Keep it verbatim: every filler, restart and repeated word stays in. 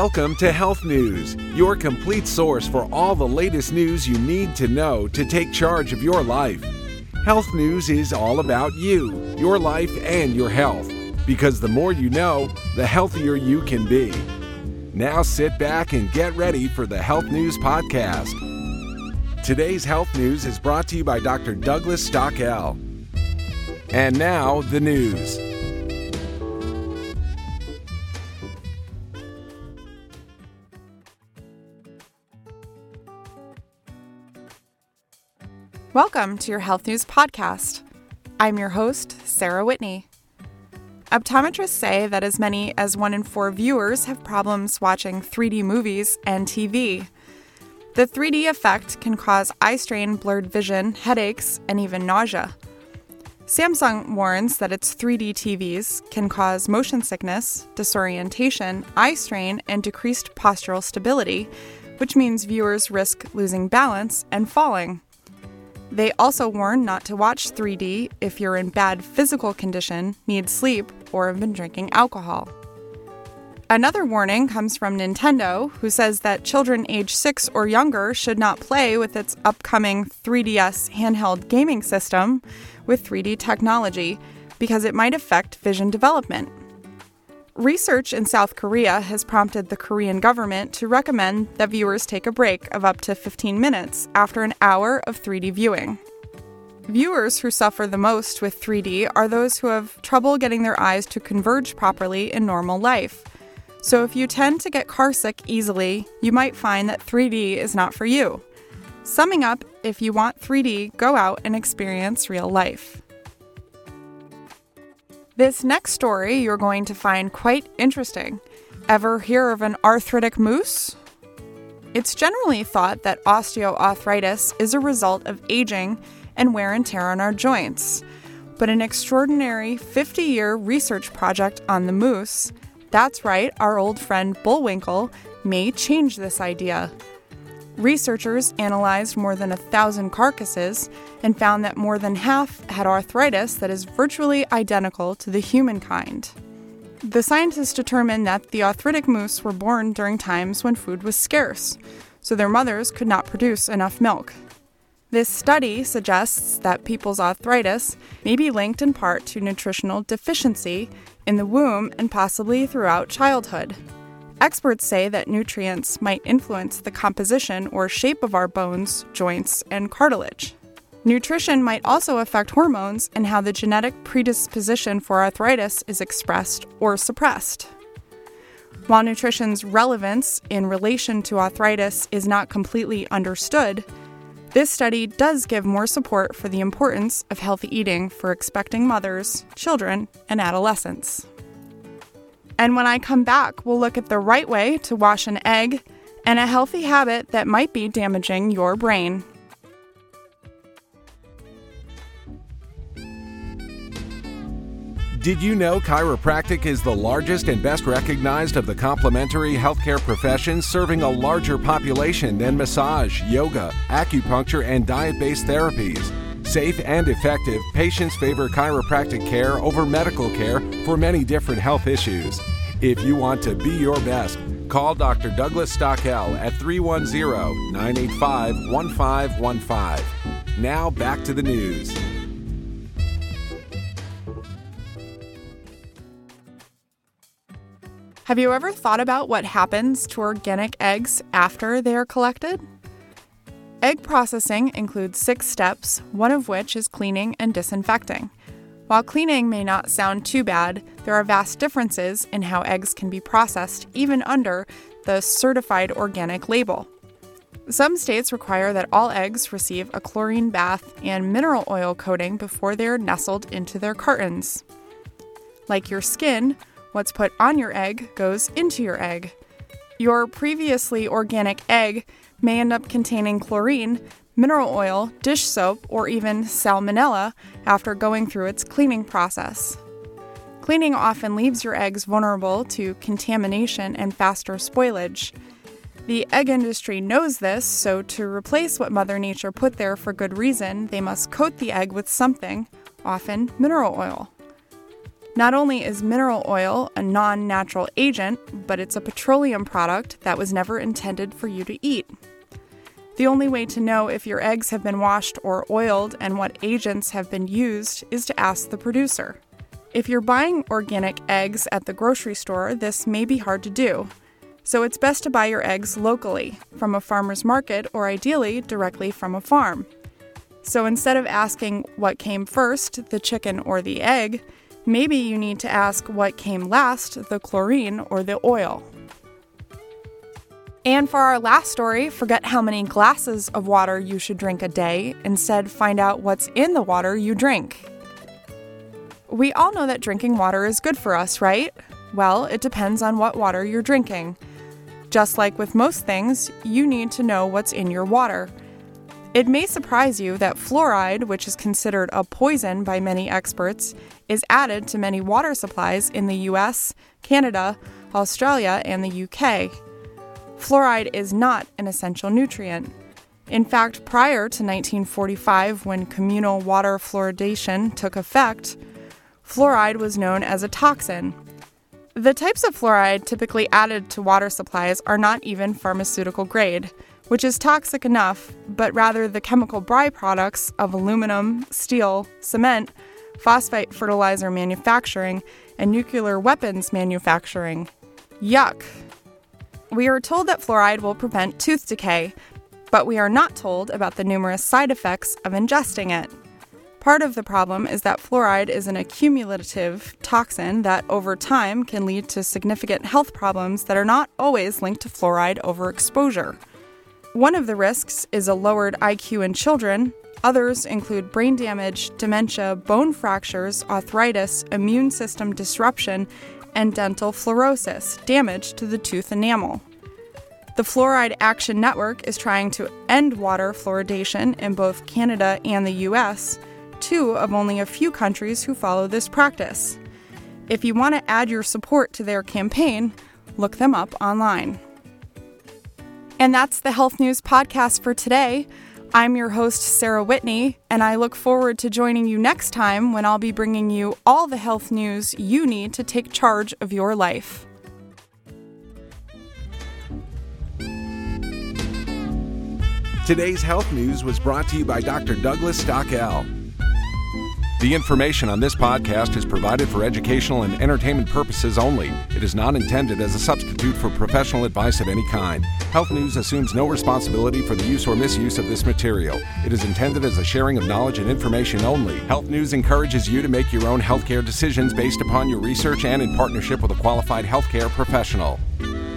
Welcome to Health News, your complete source for all the latest news you need to know to take charge of your life. Health News is all about you, your life, and your health. Because the more you know, the healthier you can be. Now sit back and get ready for the Health News Podcast. Today's Health News is brought to you by Doctor Douglas Stockel. And now, the news. Welcome to your Health News Podcast. I'm your host, Sarah Whitney. Optometrists say that as many as one in four viewers have problems watching three D movies and T V. The three D effect can cause eye strain, blurred vision, headaches, and even nausea. Samsung warns that its three D T Vs can cause motion sickness, disorientation, eye strain, and decreased postural stability, which means viewers risk losing balance and falling. They also warn not to watch three D if you're in bad physical condition, need sleep, or have been drinking alcohol. Another warning comes from Nintendo, who says that children age six or younger should not play with its upcoming three D S handheld gaming system with three D technology because it might affect vision development. Research in South Korea has prompted the Korean government to recommend that viewers take a break of up to fifteen minutes after an hour of three D viewing. Viewers who suffer the most with three D are those who have trouble getting their eyes to converge properly in normal life. So if you tend to get carsick easily, you might find that three D is not for you. Summing up, if you want three D, go out and experience real life. This next story you're going to find quite interesting. Ever hear of an arthritic moose? It's generally thought that osteoarthritis is a result of aging and wear and tear on our joints. But an extraordinary fifty-year research project on the moose, that's right, our old friend Bullwinkle, may change this idea. Researchers analyzed more than a thousand carcasses and found that more than half had arthritis that is virtually identical to the humankind. The scientists determined that the arthritic moose were born during times when food was scarce, so their mothers could not produce enough milk. This study suggests that people's arthritis may be linked in part to nutritional deficiency in the womb and possibly throughout childhood. Experts say that nutrients might influence the composition or shape of our bones, joints, and cartilage. Nutrition might also affect hormones and how the genetic predisposition for arthritis is expressed or suppressed. While nutrition's relevance in relation to arthritis is not completely understood, this study does give more support for the importance of healthy eating for expecting mothers, children, and adolescents. And when I come back, we'll look at the right way to wash an egg and a healthy habit that might be damaging your brain. Did you know chiropractic is the largest and best recognized of the complementary healthcare professions, serving a larger population than massage, yoga, acupuncture, and diet-based therapies? Safe and effective, patients favor chiropractic care over medical care for many different health issues. If you want to be your best, call Doctor Douglas Stockel at three one zero, nine eight five, one five one five. Now back to the news. Have you ever thought about what happens to organic eggs after they are collected? Egg processing includes six steps, one of which is cleaning and disinfecting. While cleaning may not sound too bad, there are vast differences in how eggs can be processed even under the certified organic label. Some states require that all eggs receive a chlorine bath and mineral oil coating before they are nestled into their cartons. Like your skin, what's put on your egg goes into your egg. Your previously organic egg may end up containing chlorine, mineral oil, dish soap, or even salmonella after going through its cleaning process. Cleaning often leaves your eggs vulnerable to contamination and faster spoilage. The egg industry knows this, so to replace what Mother Nature put there for good reason, they must coat the egg with something, often mineral oil. Not only is mineral oil a non-natural agent, but it's a petroleum product that was never intended for you to eat. The only way to know if your eggs have been washed or oiled and what agents have been used is to ask the producer. If you're buying organic eggs at the grocery store, this may be hard to do. So it's best to buy your eggs locally, from a farmer's market or ideally directly from a farm. So instead of asking what came first, the chicken or the egg, maybe you need to ask what came last, the chlorine or the oil. And for our last story, forget how many glasses of water you should drink a day. Instead, find out what's in the water you drink. We all know that drinking water is good for us, right? Well, it depends on what water you're drinking. Just like with most things, you need to know what's in your water. It may surprise you that fluoride, which is considered a poison by many experts, is added to many water supplies in the U S, Canada, Australia, and the U K. Fluoride is not an essential nutrient. In fact, prior to nineteen forty-five, when communal water fluoridation took effect, fluoride was known as a toxin. The types of fluoride typically added to water supplies are not even pharmaceutical grade, which is toxic enough, but rather the chemical byproducts of aluminum, steel, cement, phosphate fertilizer manufacturing, and nuclear weapons manufacturing. Yuck! We are told that fluoride will prevent tooth decay, but we are not told about the numerous side effects of ingesting it. Part of the problem is that fluoride is an accumulative toxin that over time can lead to significant health problems that are not always linked to fluoride overexposure. One of the risks is a lowered I Q in children. Others include brain damage, dementia, bone fractures, arthritis, immune system disruption, and dental fluorosis, damage to the tooth enamel. The Fluoride Action Network is trying to end water fluoridation in both Canada and the U S, two of only a few countries who follow this practice. If you want to add your support to their campaign, look them up online. And that's the Health News Podcast for today. I'm your host, Sarah Whitney, and I look forward to joining you next time when I'll be bringing you all the health news you need to take charge of your life. Today's health news was brought to you by Doctor Douglas Stockel. The information on this podcast is provided for educational and entertainment purposes only. It is not intended as a substitute for professional advice of any kind. Health News assumes no responsibility for the use or misuse of this material. It is intended as a sharing of knowledge and information only. Health News encourages you to make your own healthcare decisions based upon your research and in partnership with a qualified healthcare professional.